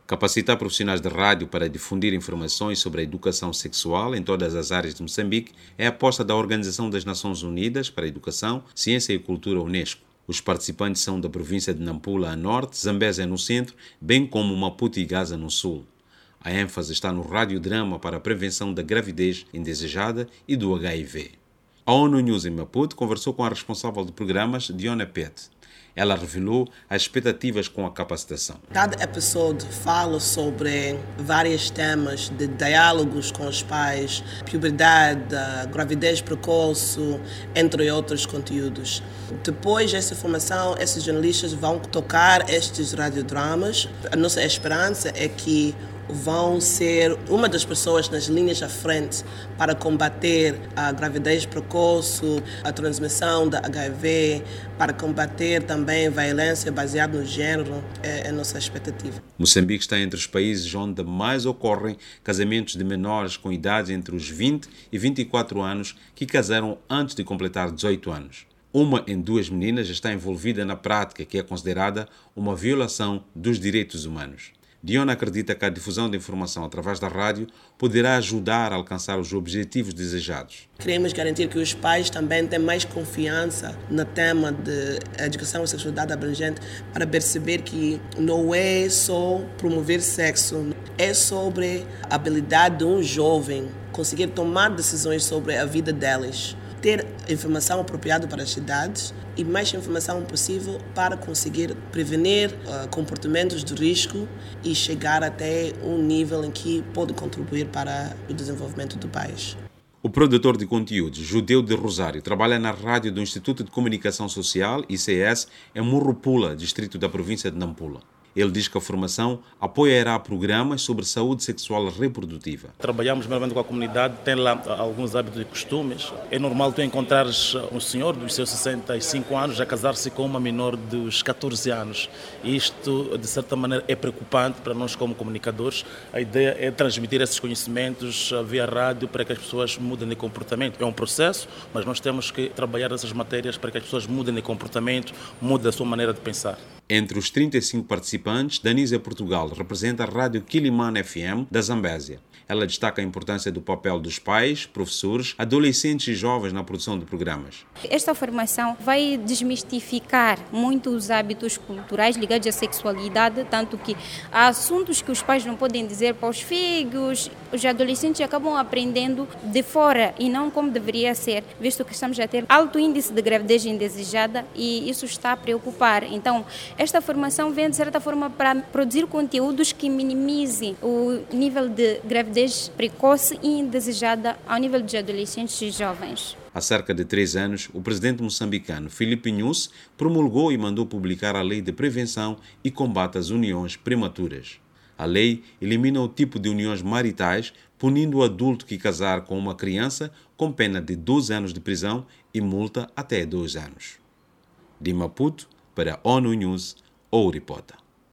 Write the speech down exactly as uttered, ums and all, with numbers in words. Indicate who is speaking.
Speaker 1: Capacitar profissionais de rádio para difundir informações sobre a educação sexual em todas as áreas de Moçambique é a aposta da Organização das Nações Unidas para a Educação, Ciência e Cultura Unesco. Os participantes são da província de Nampula a norte, Zambésia no centro, bem como Maputo e Gaza no sul. A ênfase está no radiodrama para a prevenção da gravidez indesejada e do H I V. A ONU News em Maputo conversou com a responsável de programas, Diona Pet. Ela revelou as expectativas com a capacitação.
Speaker 2: Cada episódio fala sobre vários temas de diálogos com os pais, puberdade, gravidez precoce, entre outros conteúdos. Depois dessa formação, esses jornalistas vão tocar estes radiodramas. A nossa esperança é que vão ser uma das pessoas nas linhas à frente para combater a gravidez precoce, a transmissão da H I V, para combater também a violência baseada no género, é a nossa expectativa.
Speaker 1: Moçambique está entre os países onde mais ocorrem casamentos de menores com idade entre os vinte e vinte e quatro anos que casaram antes de completar dezoito anos. Uma em duas meninas está envolvida na prática que é considerada uma violação dos direitos humanos. Diona acredita que a difusão de informação através da rádio poderá ajudar a alcançar os objetivos desejados.
Speaker 2: Queremos garantir que os pais também tenham mais confiança no tema de educação e sexualidade abrangente para perceber que não é só promover sexo, é sobre a habilidade de um jovem conseguir tomar decisões sobre a vida deles, ter informação apropriada para as cidades e mais informação possível para conseguir prevenir uh, comportamentos de risco e chegar até um nível em que pode contribuir para o desenvolvimento do país.
Speaker 1: O produtor de conteúdos, Judeu de Rosário, trabalha na rádio do Instituto de Comunicação Social, I C S, em Murrupula, distrito da província de Nampula. Ele diz que a formação apoiará programas sobre saúde sexual reprodutiva.
Speaker 3: Trabalhamos meramente com a comunidade, tem lá alguns hábitos e costumes. É normal tu encontrares um senhor dos seus sessenta e cinco anos a casar-se com uma menor dos catorze anos. Isto, de certa maneira, é preocupante para nós como comunicadores. A ideia é transmitir esses conhecimentos via rádio para que as pessoas mudem de comportamento. É um processo, mas nós temos que trabalhar essas matérias para que as pessoas mudem de comportamento, mudem a sua maneira de pensar.
Speaker 1: Entre os trinta e cinco participantes, Danisa Portugal representa a rádio Quilimane F M da Zambésia. Ela destaca a importância do papel dos pais, professores, adolescentes e jovens na produção de programas.
Speaker 4: Esta formação vai desmistificar muito os hábitos culturais ligados à sexualidade, tanto que há assuntos que os pais não podem dizer para os filhos, os adolescentes acabam aprendendo de fora e não como deveria ser, visto que estamos a ter alto índice de gravidez indesejada e isso está a preocupar. Então, esta formação vem, de certa forma, para produzir conteúdos que minimizem o nível de gravidez precoce e indesejada ao nível de adolescentes e jovens.
Speaker 1: Há cerca de três anos, o presidente moçambicano Filipe Nunes promulgou e mandou publicar a Lei de Prevenção e Combate às Uniões Prematuras. A lei elimina o tipo de uniões maritais, punindo o adulto que casar com uma criança com pena de doze anos de prisão e multa até dois anos. De Maputo, para a ONU News, Ouripota.